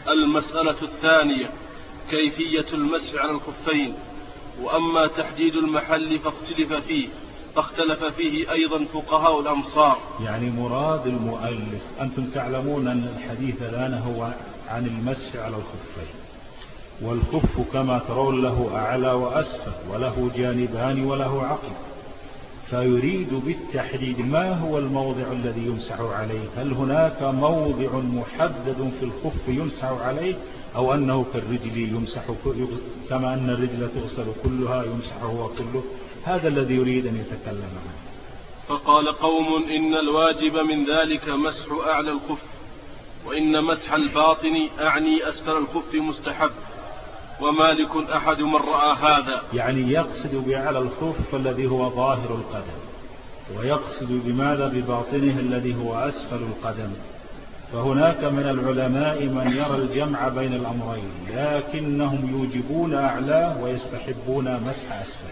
المسألة الثانية كيفية المسح على الخفين. وأما تحديد المحل فاختلف فيه أيضا فقهاء الأمصار. يعني مراد المؤلف، أنتم تعلمون أن الحديث الآن هو عن المسح على الخفين، والخف كما ترون له أعلى وأسفل وله جانبان وله عقب، فيريد بالتحديد ما هو الموضع الذي يمسح عليه. هل هناك موضع محدد في الخف يمسح عليه، أو أنه كالرجل يمسح كما أن الرجل تغسل كلها يمسح هو كله؟ هذا الذي يريد أن يتكلم عنه. فقال قوم إن الواجب من ذلك مسح أعلى الخف، وإن مسح الباطن أعني أسفل الخف مستحب، ومالك أحد من رأى هذا. يعني يقصد بأعلى الخف الذي هو ظاهر القدم، ويقصد بماذا بباطنه الذي هو أسفل القدم. فهناك من العلماء من يرى الجمع بين الأمرين، لكنهم يوجبون أعلاه ويستحبون مسح أسفله.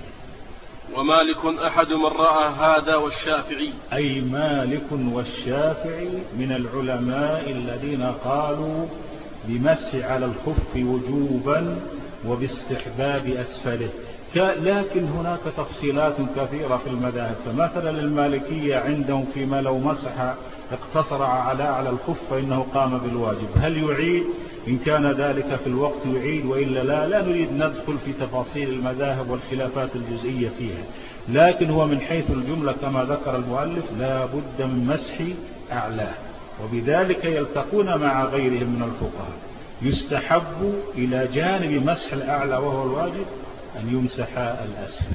ومالك أحد من رأى هذا والشافعي، أي مالك والشافعي من العلماء الذين قالوا بمسح على الخف وجوبا وباستحباب أسفله. لكن هناك تفصيلات كثيرة في المذاهب. فمثلا المالكية عندهم فيما لو مسح اقتصر على الخف فإنه قام بالواجب. هل يعيد؟ إن كان ذلك في الوقت يعيد، وإلا لا نريد ندخل في تفاصيل المذاهب والخلافات الجزئية فيها. لكن هو من حيث الجملة كما ذكر المؤلف لا بد من مسح أعلاه، وبذلك يلتقون مع غيرهم من الفقهاء. يستحب إلى جانب مسح الأعلى وهو الواجب أن يمسح الأسفل.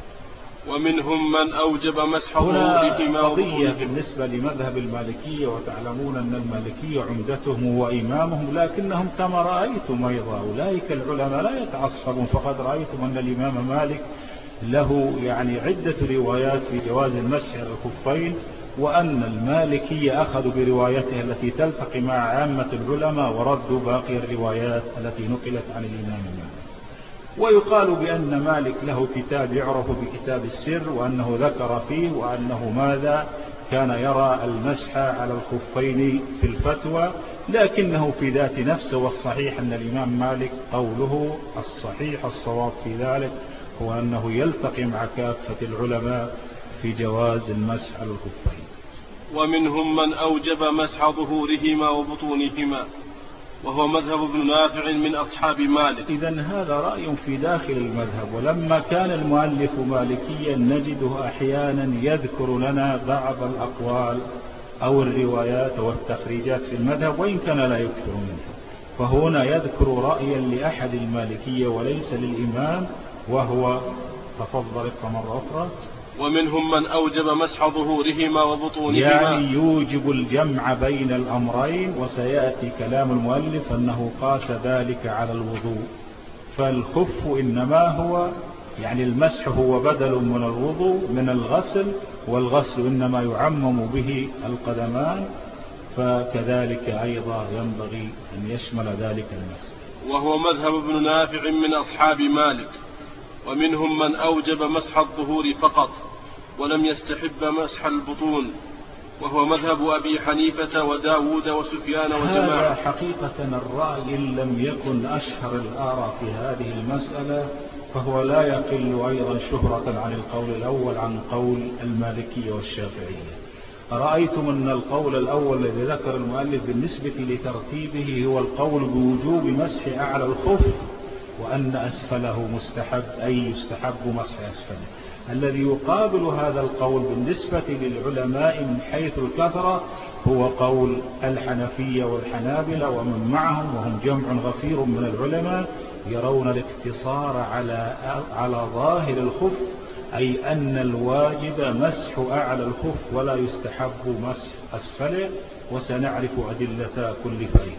ومنهم من أوجب مسح ظهورهما. قضية بالنسبة لمذهب المالكية، وتعلمون أن المالكية عمدتهم وإمامهم، لكنهم كما رأيتم أيضا أولئك العلماء لا يتعصبون. فقد رأيتم أن الإمام مالك له يعني عدة روايات في جواز المسح على الخفين، وأن المالكية أخذوا بروايته التي تلتقي مع عامة العلماء وردوا باقي الروايات التي نقلت عن الإمام مالك. ويقال بأن مالك له كتاب يعرف بكتاب السر، وأنه ذكر فيه وأنه ماذا كان يرى المسح على الخفين في الفتوى، لكنه في ذات نفسه. والصحيح أن الإمام مالك قوله الصحيح الصواب في ذلك هو أنه يلتقي مع كافة العلماء في جواز المسح على الخفين. ومنهم من أوجب مسح ظهورهما وبطونهما، وهو مذهب ابن نافع من أصحاب مالك. إذن هذا رأي في داخل المذهب. ولما كان المؤلف مالكيا نجده أحيانا يذكر لنا بعض الأقوال أو الروايات والتخريجات في المذهب، وإن كان لا يكثر منها. فهنا يذكر رأيا لأحد المالكية وليس للإمام، وهو تفضل مرة أخرى. ومنهم من أوجب مسح ظهورهما وبطونهما، يعني يوجب الجمع بين الأمرين. وسيأتي كلام المؤلف أنه قاس ذلك على الوضوء. فالخف إنما هو يعني المسح هو بدل من الوضوء من الغسل، والغسل إنما يعمم به القدمان، فكذلك أيضا ينبغي أن يشمل ذلك المسح. وهو مذهب ابن نافع من أصحاب مالك. ومنهم من أوجب مسح الظهور فقط ولم يستحب مسح البطون، وهو مذهب أبي حنيفة وداود وسفيان وجماعة. هذا حقيقة الرأي إن لم يكن أشهر الآراء في هذه المسألة، فهو لا يقل أيضا شهرة عن القول الأول، عن قول المالكية والشافعية. رأيتم أن القول الأول الذي ذكر المؤلف بالنسبة لترتيبه هو القول بوجوب مسح أعلى الخف، وأن أسفله مستحب، أي يستحب مسح أسفله. الذي يقابل هذا القول بالنسبة للعلماء من حيث الكثرة هو قول الحنفية والحنابلة ومن معهم، وهم جمع غفير من العلماء، يرون الاقتصار على ظاهر الخف، أي أن الواجب مسح أعلى الخف ولا يستحب مسح أسفله. وسنعرف أدلة كل فريق.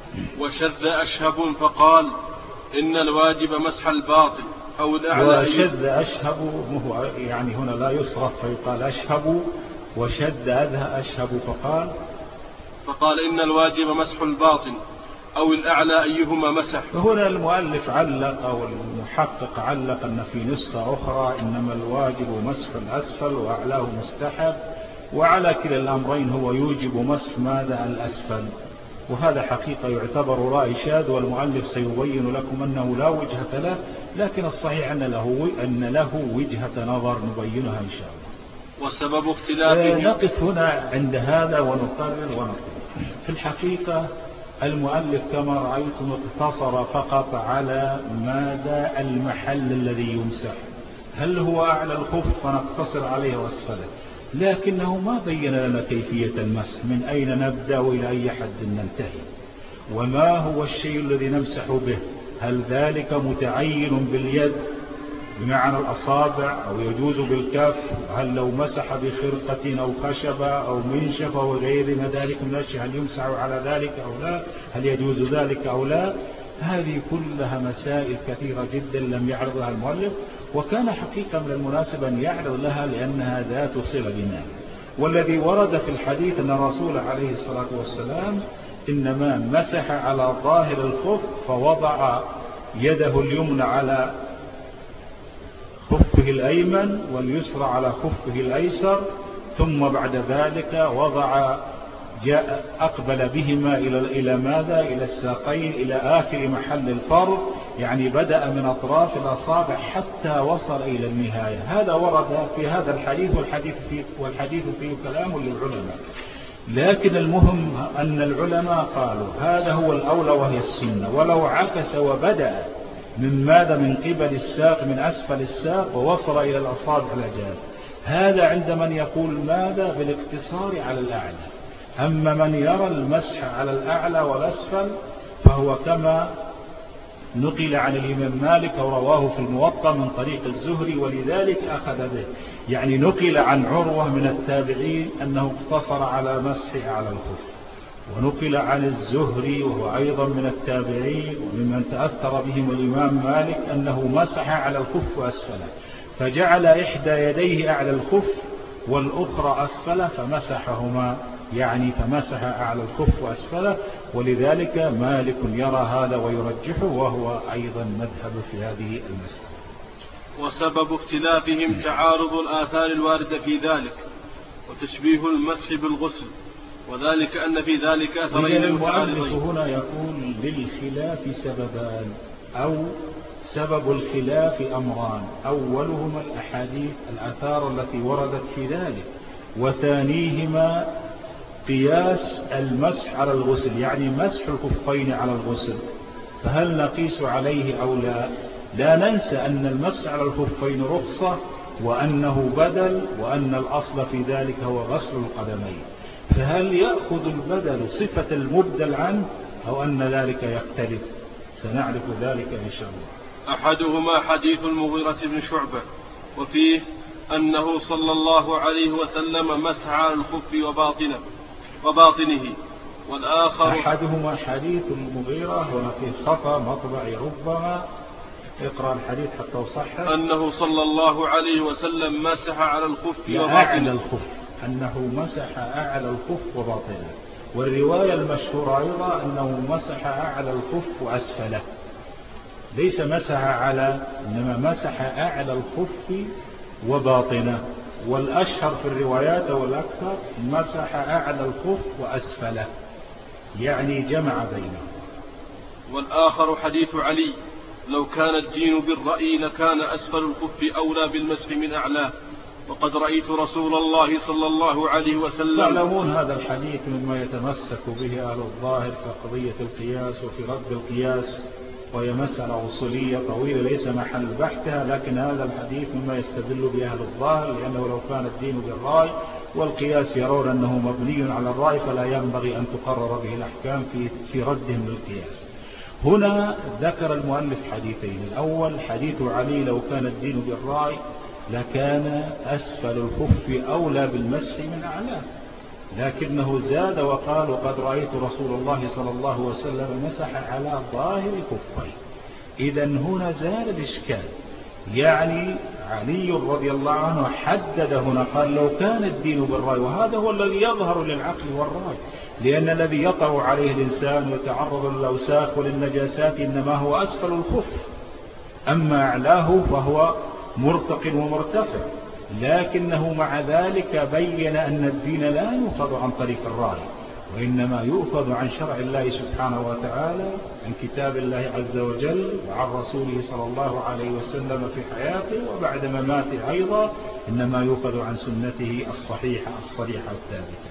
وشذ أشهب فقال إن الواجب مسح الباطن أو الأعلى. وشذ أشهب يعني هنا لا يصرف فيقال أشهب، وشذ أشهب فقال إن الواجب مسح الباطن أو الأعلى أيهما مسح. فهنا المؤلف علق أو المحقق علق أن في نسخة أخرى إنما الواجب مسح الأسفل وأعلاه مستحب، وعلى كلا الأمرين هو يوجب مسح ماذا الأسفل. وهذا حقيقة يعتبر رأي شاذ، والمؤلف سيبين لكم أنه لا وجهة له، لكن الصحيح أن له وجهة نظر نبينها إن شاء الله. وسبب اختلافه نقف هنا عند هذا ونقرر ونقول. في الحقيقة المؤلف كما رأيتم اقتصر فقط على ماذا المحل الذي يمسح، هل هو أعلى الخف فنقتصر عليه وأسفله، لكنه ما بين لنا كيفية المسح، من أين نبدأ وإلى أي حد ننتهي، وما هو الشيء الذي نمسح به، هل ذلك متعين باليد بمعنى الأصابع أو يجوز بالكف، هل لو مسح بخرقة أو خشبة أو منشفة وغير ما ذلك من الأشياء هل يمسح على ذلك أو لا، هل يجوز ذلك أو لا. هذه كلها مسائل كثيرة جدا لم يعرضها المؤلف، وكان حقيقة من المناسب أن يعرض لها لأنها ذات صلة بنا. والذي ورد في الحديث أن الرسول عليه الصلاة والسلام إنما مسح على ظاهر الخف فوضع يده اليمنى على خفه الأيمن واليسرى على خفه الأيسر، ثم بعد ذلك أقبل بهما إلى ماذا؟ إلى الساقين، إلى آخر محل الفرض، يعني بدأ من أطراف الأصابع حتى وصل إلى النهاية. هذا ورد في هذا الحديث، والحديث فيه كلام للعلماء، لكن المهم أن العلماء قالوا هذا هو الأولى وهي السنة، ولو عكس وبدأ من ماذا؟ من قبل الساق، من أسفل الساق ووصل إلى الأصابع الأجاز. هذا عند من يقول ماذا؟ بالاقتصار على الأعلى. أما من يرى المسح على الأعلى والأسفل فهو كما نقل عن الإمام مالك ورواه في الموطأ من طريق الزهري، ولذلك أخذ به، يعني نقل عن عروة من التابعين أنه اقتصر على مسح على الخف، ونقل عن الزهري وهو أيضا من التابعين وممن تأثر بهم الإمام مالك أنه مسح على الخف وأسفله، فجعل إحدى يديه أعلى الخف والأخرى أسفله فمسحهما، يعني فمسح أعلى الخف وأسفله. ولذلك مالك يرى هذا ويرجحه، وهو أيضا مذهب في هذه المسألة. وسبب اختلافهم تعارض الآثار الواردة في ذلك وتشبيه المسح بالغسل، وذلك أن في ذلك أثرين متعارضين. المؤلف هنا يقول للخلاف سببان، أو سبب الخلاف أمران، أولهما الأحاديث الآثار التي وردت في ذلك، وثانيهما قياس المسح على الغسل، يعني مسح الخفين على الغسل، فهل نقيس عليه أو لا؟ لا ننسى أن المسح على الخفين رخصة، وأنه بدل، وأن الأصل في ذلك هو غسل القدمين، فهل يأخذ البدل صفة المبدل عنه أو أن ذلك يختلف؟ سنعرف ذلك إن شاء الله. أحدهما حديث المغيرة بن شعبة وفيه أنه صلى الله عليه وسلم مسح على الخف وباطنه، والآخر أحدهما حديث المغيرة، هنا في خطأ مطبعي ربما، اقرأ الحديث حتى أصحح. أنه صلى الله عليه وسلم مسح على الخف أعلى الخف، أنه مسح أعلى الخف وباطنه، والرواية المشهورة أيضا أنه مسح أعلى الخف وأسفله، ليس مسح على، إنما مسح أعلى الخف وباطنه، والأشهر في الروايات والأكثر مسح أعلى الخف وأسفله، يعني جمع بينهم. والآخر حديث علي لو كان الدين بالرأي لكان أسفل الخف أولى بالمسح من أعلاه، وقد رأيت رسول الله صلى الله عليه وسلم. تعلمون هذا الحديث مما يتمسك به أهل الظاهر في قضية القياس وفي رد القياس، وهي مسألة أصولية طويلة ليس محل بحثها، لكن هذا الحديث مما يستدل به أهل الظاهر، لأنه لو كان الدين بالرأي والقياس يرون أنه مبني على الرأي فلا ينبغي أن تقرر به الأحكام في ردهم للقياس. هنا ذكر المؤلف حديثين، الأول حديث علي لو كان الدين بالرأي لكان أسفل الخف أولى بالمسح من أعلاه، لكنه زاد وقال وقد رأيت رسول الله صلى الله عليه وسلم مسح على ظاهر الخفين. إذن هنا زال الإشكال، يعني علي رضي الله عنه حدد هنا قال لو كان الدين بالرأي، وهذا هو الذي يظهر للعقل والرأي، لأن الذي يطع عليه الإنسان ويتعرض للأوساخ وللنجاسات إنما هو أسفل الخف، أما أعلاه فهو مرتق ومرتفع، لكنه مع ذلك بين أن الدين لا يؤخذ عن طريق الرأي، وإنما يؤخذ عن شرع الله سبحانه وتعالى، عن كتاب الله عز وجل وعن رسوله صلى الله عليه وسلم في حياته وبعد مماته أيضا، إنما يؤخذ عن سنته الصحيحة الصريحة الثابتة.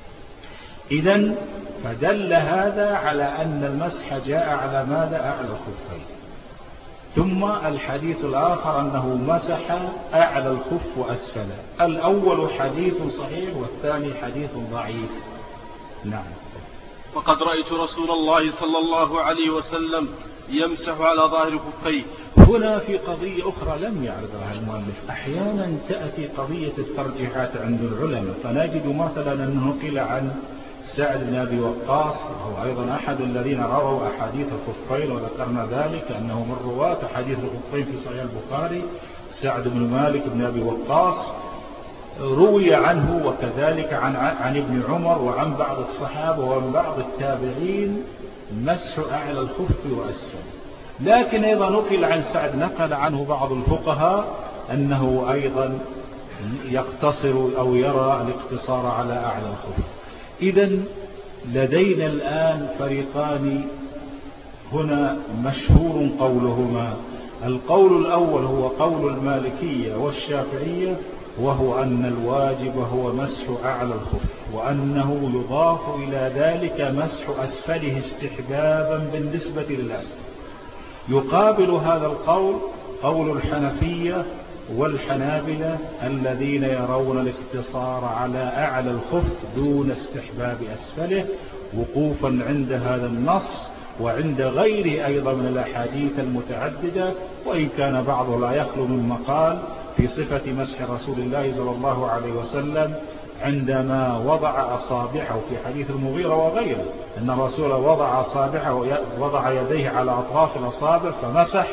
إذن فدل هذا على أن المسح جاء على ماذا؟ أعلى الخفين. ثم الحديث الآخر أنه مسح أعلى الخف وأسفله. الأول حديث صحيح والثاني حديث ضعيف. نعم. وقد رأيت رسول الله صلى الله عليه وسلم يمسح على ظاهر خفيه. هنا في قضية أخرى لم يعرضها المؤلف. أحيانا تأتي قضية الترجيحات عند العلماء، فنجد مثلا أنه نقل عن سعد بن أبي وقاص، وهو أيضا أحد الذين رووا أحاديث الخفين، وذكرنا ذلك أنه من رواة أحاديث الخفين في صحيح البخاري سعد بن مالك بن أبي وقاص، روي عنه وكذلك عن ابن عمر وعن بعض الصحابة وعن بعض التابعين مسح أعلى الخف وأسفل. لكن أيضا نقل عن سعد، نقل عنه بعض الفقهاء أنه أيضا يقتصر أو يرى الاقتصار على أعلى الخف. إذن لدينا الآن فريقان هنا مشهور قولهما. القول الأول هو قول المالكية والشافعية، وهو أن الواجب هو مسح أعلى الخف، وأنه يضاف إلى ذلك مسح أسفله استحبابا بالنسبة للأسفل. يقابل هذا القول قول الحنفية والحنابلة الذين يرون الاقتصار على أعلى الخف دون استحباب أسفله، وقوفا عند هذا النص وعند غيره أيضا من الأحاديث المتعددة، وإن كان بعضه لا يخلو من مقال في صفة مسح رسول الله صلى الله عليه وسلم عندما وضع أصابعه في حديث المغيرة وغيره، أن الرسول وضع أصابعه وضع يديه على أطراف الأصابع فمسح،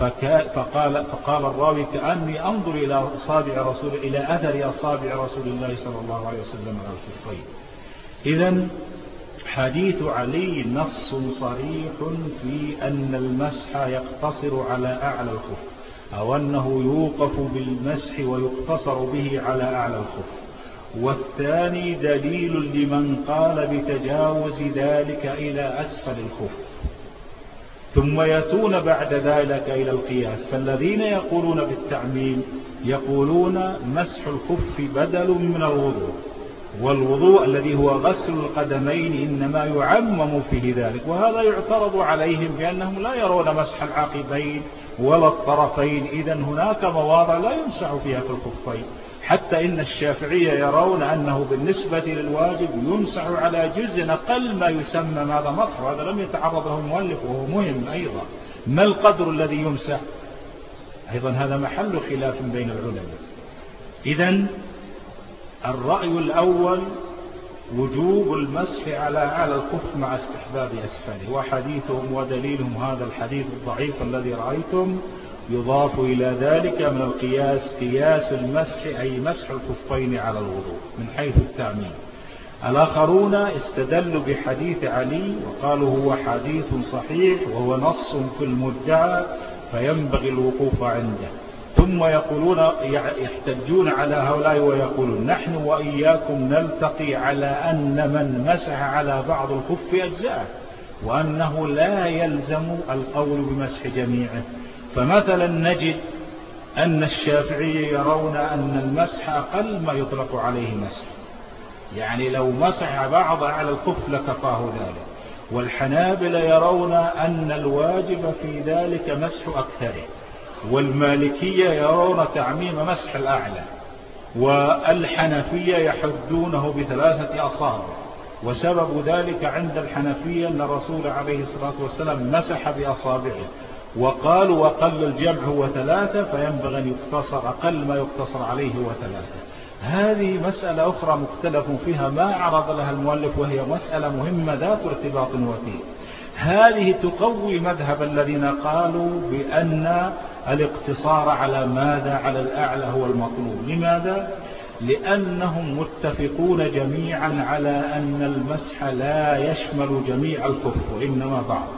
فقال الراوي كأني أنظر إلى أثر أصابع رسول الله صلى الله عليه وسلم على الخفين. إذن حديث علي نص صريح في أن المسح يقتصر على أعلى الخف، أو أنه يوقف بالمسح ويقتصر به على أعلى الخف. والثاني دليل لمن قال بتجاوز ذلك إلى أسفل الخف، ثم يأتون بعد ذلك إلى القياس. فالذين يقولون بالتعميم يقولون مسح الخف بدل من الوضوء، والوضوء الذي هو غسل القدمين إنما يعمم فيه ذلك، وهذا يعترض عليهم بأنهم لا يرون مسح العقبين ولا الطرفين. إذن هناك مواضع لا يمسح فيها في الخفين، حتى إن الشافعية يرون أنه بالنسبة للواجب يمسح على جزء أقل ما يسمى ماذا مسح، وهذا لم يتعرض له المؤلف وهو مهم أيضا. ما القدر الذي يمسح؟ أيضا هذا محل خلاف بين العلماء. إذن الرأي الأول وجوب المسح على أعلى الخف مع استحباب أسفله، وحديثهم ودليلهم هذا الحديث الضعيف الذي رأيتم، يضاف إلى ذلك من القياس قياس المسح أي مسح الخفين على الوضوء من حيث التعميم. الآخرون استدلوا بحديث علي وقالوا هو حديث صحيح وهو نص في المدعى فينبغي الوقوف عنده. ثم يقولون يحتجون على هؤلاء ويقولون نحن وإياكم نلتقي على أن من مسح على بعض الخف أجزاءه، وأنه لا يلزم القول بمسح جميعه. فمثلا نجد أن الشافعية يرون أن المسح أقل ما يطلق عليه مسح، يعني لو مسح بعض على الخف لكفاه ذلك. والحنابلة يرون أن الواجب في ذلك مسح أكثره، والمالكية يرون تعميم مسح الأعلى، والحنفية يحدونه ب3 أصابع. وسبب ذلك عند الحنفية أن الرسول عليه الصلاة والسلام مسح بأصابعه، وقالوا وقل الجمع هو 3 فينبغي أن يقتصر أقل ما يقتصر عليه هو 3. هذه مسألة أخرى مختلف فيها ما عرض لها المؤلف، وهي مسألة مهمة ذات ارتباط وثيق. هذه تقوي مذهب الذين قالوا بأن الاقتصار على ماذا؟ على الأعلى هو المطلوب. لماذا؟ لأنهم متفقون جميعا على أن المسح لا يشمل جميع الخف وإنما بعض،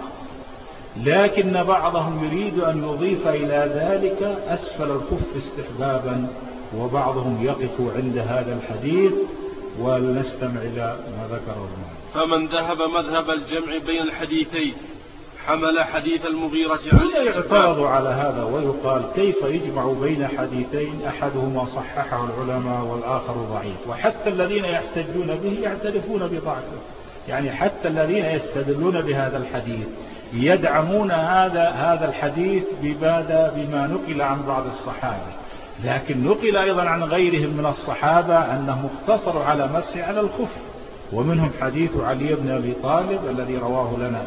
لكن بعضهم يريد أن يضيف إلى ذلك أسفل الخف استحبابا، وبعضهم يقف عند هذا الحديث ولنستمع إلى ما ذكره المؤلف. فمن ذهب مذهب الجمع بين الحديثين حمل حديث المغيرة هنا يعترض على هذا ويقال كيف يجمع بين حديثين أحدهما صححه العلماء والآخر ضعيف، وحتى الذين يحتجون به يعترفون بضعفه، يعني حتى الذين يستدلون بهذا الحديث يدعمون هذا الحديث بما نقل عن بعض الصحابة، لكن نقل أيضا عن غيرهم من الصحابة أنهم اقتصروا على مسح على الخف، ومنهم حديث علي بن أبي طالب الذي رواه لنا.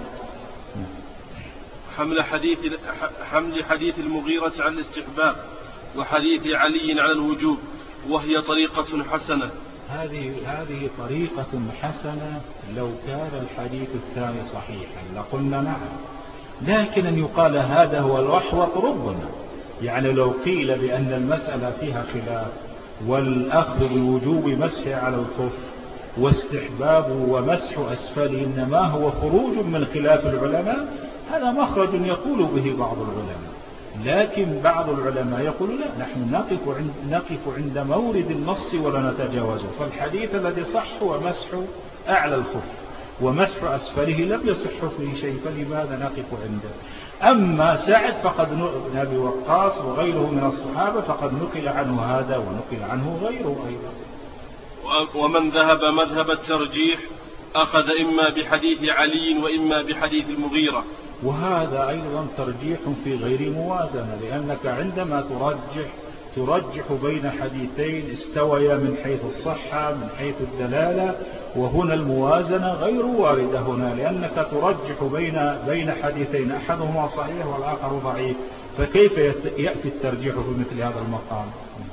حمل حديث المغيرة على الاستحباب وحديث علي على الوجوب، وهي طريقة حسنة. هذه طريقة حسنة لو كان الحديث الثاني صحيحا لقلنا نعم، لكن أن يقال هذا هو الأحوط ربما، يعني لو قيل بأن المسألة فيها خلاف والأخذ بوجوب مسح على الخف واستحباب ومسح أسفله إنما هو خروج من خلاف العلماء، هذا مخرج يقول به بعض العلماء، لكن بعض العلماء يقول لا، نحن نقف عند مورد النص ولا نتجاوزه، فالحديث الذي صح هو مسح أعلى الخف، ومسح أسفله لم يصح فيه شيء، فلماذا نقف عنده؟ أما سعد فقد بن أبي وقاص وغيره من الصحابة فقد نقل عنه هذا ونقل عنه غيره أيضا. ومن ذهب مذهب الترجيح أخذ إما بحديث علي وإما بحديث المغيرة، وهذا أيضا ترجيح في غير موازنة، لأنك عندما ترجح بين حديثين استويا من حيث الصحة من حيث الدلالة، وهنا الموازنة غير واردة هنا، لأنك ترجح بين حديثين أحدهما صحيح والآخر ضعيف، فكيف يأتي الترجيح في مثل هذا المقام؟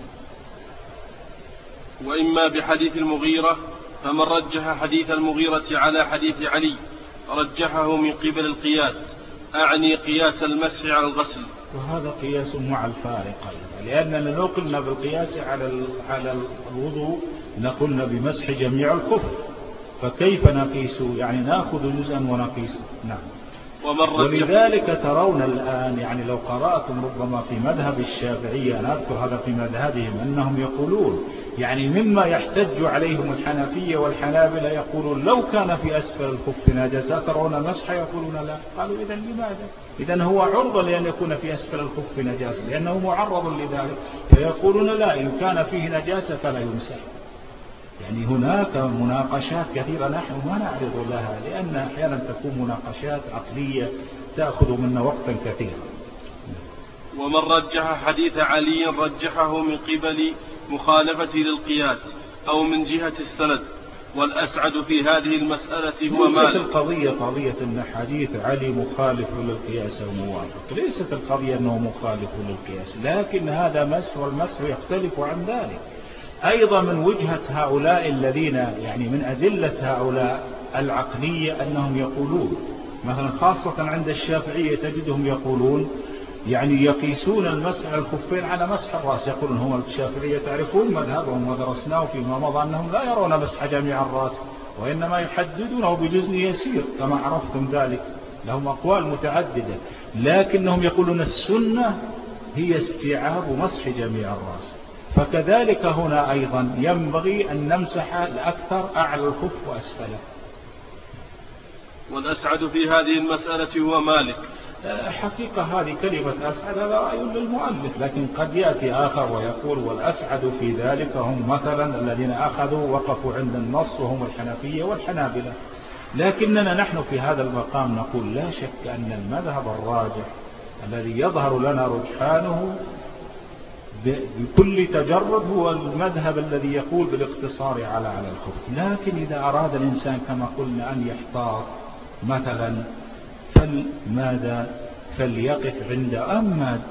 وإما بحديث المغيرة، فمن رجح حديث المغيرة على حديث علي رجحه من قبل القياس، أعني قياس المسح على الغسل، وهذا قياس مع الفارق أيضا، لأننا نقلنا بالقياس على الوضوء نقلنا بمسح جميع الخف، فكيف نقيس؟ يعني نأخذ جزءا ونقيس. نعم. ولذلك ترون الآن، يعني لو قرأتم ربما في مذهب الشافعية، أنا أذكر هذا في مذهبهم، أنهم يقولون يعني مما يحتج عليهم الحنفية والحنابلة، يقولون لو كان في أسفل الخف نجاسة ترون مسح، يقولون لا. قالوا إذن لماذا؟ إذن هو عرضة لأن يكون في أسفل الخف نجاسة، لأنه معرض لذلك، فيقولون لا، إن كان فيه نجاسة فلا يمسح. يعني هناك مناقشات كثيرة نحن ما نعرض لها، لأن أحيانا تكون مناقشات عقلية تأخذ منا وقتا كثيرا. ومن رجح حديث علي رجحه من قبل مخالفة للقياس أو من جهة السند، والأسعد في هذه المسألة هو مالك. ليست القضية قضية أن حديث علي مخالف للقياس أو موافق، ليست القضية أنه مخالف للقياس، لكن هذا مسح، والمسح يختلف عن ذلك. أيضا من وجهة هؤلاء الذين يعني من أدلة هؤلاء العقلية أنهم يقولون مثلا خاصة عند الشافعية تجدهم يقولون يعني يقيسون المسح الخفين على مسح الرأس، يقولون هم الشافعية تعرفون مذهبهم ودرسناه فيما مضى أنهم لا يرون مسح جميع الرأس، وإنما يحددونه بجزء يسير كما عرفتم ذلك، لهم أقوال متعددة، لكنهم يقولون السنة هي استيعاب مسح جميع الرأس. فكذلك هنا أيضا ينبغي أن نمسح الأكثر أعلى الخف وأسفله. والأسعد في هذه المسألة هو مالك. حقيقة هذه كلمة أسعد هذا رأي للمؤلف، لكن قد يأتي آخر ويقول والأسعد في ذلك هم مثلا الذين أخذوا وقفوا عند النص وهم الحنفية والحنابلة. لكننا نحن في هذا المقام نقول لا شك أن المذهب الراجح الذي يظهر لنا رجحانه بكل تجرد هو المذهب الذي يقول بالاقتصار على الخف. لكن إذا أراد الإنسان كما قلنا أن يحتاط مثلا فلماذا فليقف عند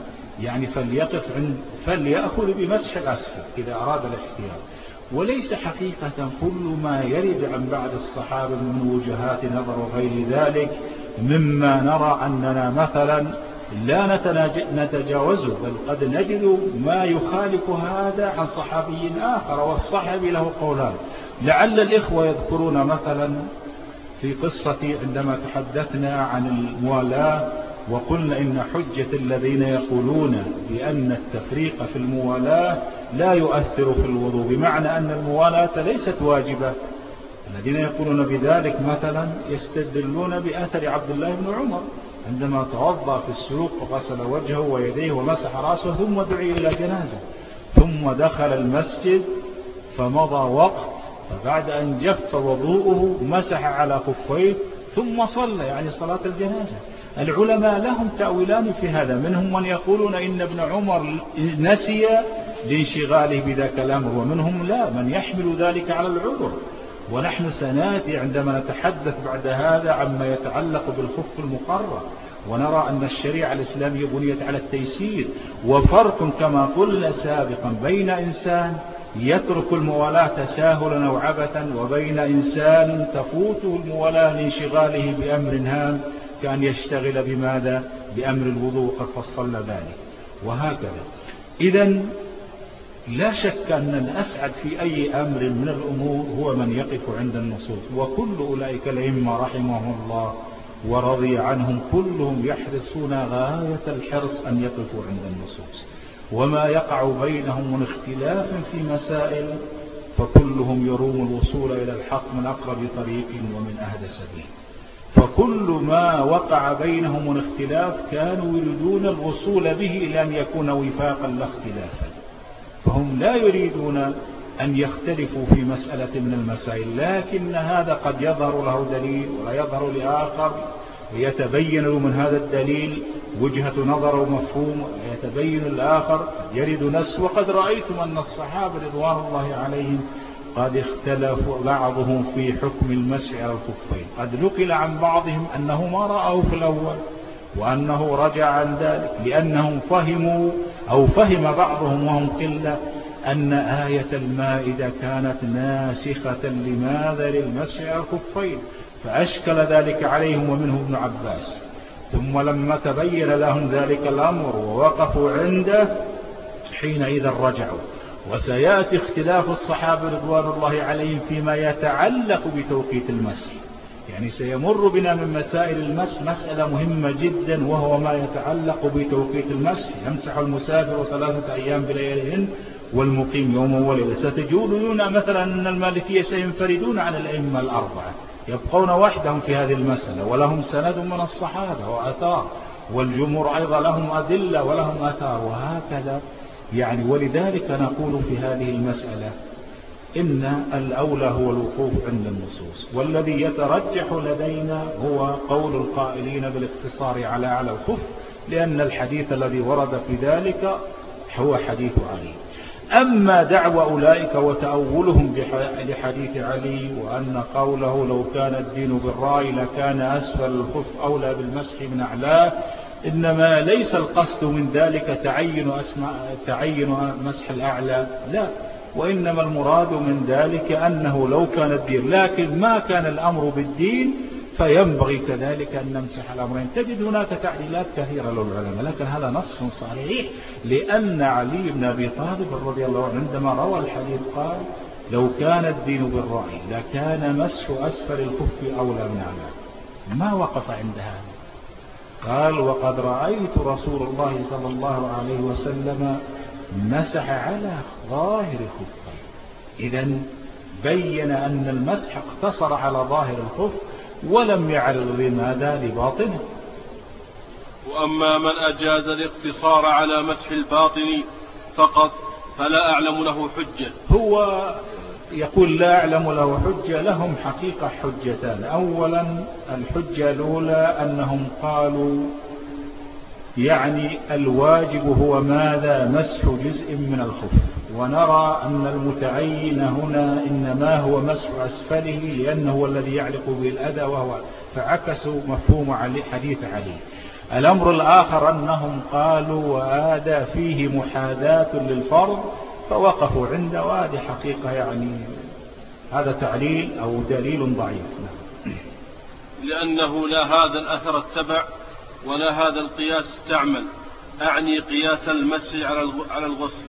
فليأخذ بمسح الأسفل إذا أراد الاحتياط. وليس حقيقة كل ما يرد عن بعض الصحابة من وجهات نظر وغير ذلك مما نرى أننا مثلا لا نتجاوزه، بل قد نجد ما يخالف هذا عن صحابي آخر، والصحابي له قولان. لعل الإخوة يذكرون مثلا في قصة عندما تحدثنا عن الموالاة وقلنا إن حجة الذين يقولون بأن التفريق في الموالاة لا يؤثر في الوضوء، بمعنى أن الموالاة ليست واجبة. الذين يقولون بذلك مثلا يستدلون بأثر عبد الله بن عمر عندما توضأ في السوق وغسل وجهه ويديه ومسح رأسه ثم دعي إلى جنازة، ثم دخل المسجد فمضى وقت، فبعد أن جف وضوءه مسح على خفيه ثم صلى، يعني صلاة الجنازة. العلماء لهم تأويلان في هذا، منهم من يقولون إن ابن عمر نسي لانشغاله بذاك الأمر، ومنهم لا، من يحمل ذلك على العذر. ونحن سناتي عندما نتحدث بعد هذا عما يتعلق بالخف المقرر، ونرى أن الشريعة الإسلامية بنيت على التيسير. وفرق كما قلنا سابقا بين إنسان يترك الموالاة تساهلا أو عبثا، وبين إنسان تفوته الموالاة لانشغاله بأمر هام كان يشتغل بماذا؟ بأمر الوضوء، قد فصلنا ذلك. وهكذا إذن لا شك أن الأسعد في أي أمر من الأمور هو من يقف عند النصوص، وكل أولئك الأئمة رحمهم الله ورضي عنهم كلهم يحرصون غاية الحرص أن يقفوا عند النصوص، وما يقع بينهم من اختلاف في مسائل فكلهم يروم الوصول إلى الحق من أقرب طريق ومن أهدى سبيل. فكل ما وقع بينهم من اختلاف كانوا يريدون الوصول به إلى أن يكون وفاقا لا اختلافا، فهم لا يريدون أن يختلفوا في مسألة من المسائل، لكن هذا قد يظهر له دليل ولا يظهر لآخر، ويتبين له من هذا الدليل وجهة نظر ومفهوم، ويتبين الآخر يرد نص. وقد رأيتم أن الصحابة رضوان الله عليهم قد اختلفوا بعضهم في حكم المسح على الخفين، قد نقل عن بعضهم أنه ما رأوا في الأول وأنه رجع عن ذلك، لأنهم فهموا أو فهم بعضهم وهم قلة أن آية المائدة كانت ناسخة لماذا؟ للمسح على الخفين، فأشكل ذلك عليهم ومنهم ابن عباس. ثم لما تبين لهم ذلك الأمر ووقفوا عنده حينئذ رجعوا. وسيأتي اختلاف الصحابة رضوان الله عليهم فيما يتعلق بتوقيت المسح، يعني سيمر بنا من مسائل المسح مسألة مهمة جدا، وهو ما يتعلق بتوقيت المسح. يمسح المسافر 3 أيام بلياليهن والمقيم يوم وليلة. ستجدون مثلا أن المالكية سينفردون عن الأئمة الأربعة، يبقون وحدهم في هذه المسألة، ولهم سند من الصحابة وآثار، والجمهور أيضا لهم أدلة ولهم آثار، وهكذا يعني. ولذلك نقول في هذه المسألة إن الأولى هو الوقوف عند النصوص، والذي يترجح لدينا هو قول القائلين بالاقتصار على أعلى الخف، لأن الحديث الذي ورد في ذلك هو حديث علي. أما دعوى أولئك وتأولهم لحديث علي وأن قوله لو كان الدين بالرأي لكان أسفل الخف أولى بالمسح من أعلاه، إنما ليس القصد من ذلك تعين مسح الأعلى، لا، وإنما المراد من ذلك أنه لو كان الدين، لكن ما كان الأمر بالدين فينبغي كذلك أن نمسح الأمرين. تجد هناك تعليلات كثيرة للعلماء، لكن هذا نص صحيح، لأن علي بن أبي طالب رضي الله عنه عندما روى الحديث قال لو كان الدين بالرأي لكان مسح أسفل الخف أولى من أعلاه، ما وقف عند هذا، قال وقد رأيت رسول الله صلى الله عليه وسلم مسح على ظاهر خفه. إذن بين أن المسح اقتصر على ظاهر الخف ولم يعرض لماذا؟ لباطنه. وأما من أجاز الاقتصار على مسح الباطن فقط فلا أعلم له حجة. هو يقول لا أعلم له حجة. لهم حقيقة حجتان. أولا الحجة الأولى أنهم قالوا يعني الواجب هو ماذا؟ مسح جزء من الخف، ونرى أن المتعين هنا إنما هو مسح أسفله لأنه هو الذي يعلق به الأذى، وهو فعكسوا مفهوم حديث علي. الأمر الآخر أنهم قالوا وهذا فيه محاذاة للفرض فوقفوا عنده، وهذه حقيقة يعني هذا تعليل أو دليل ضعيف، لأنه لا هذا الأثر اتبع ولا هذا القياس استعمل، أعني قياس المسح على الغسل،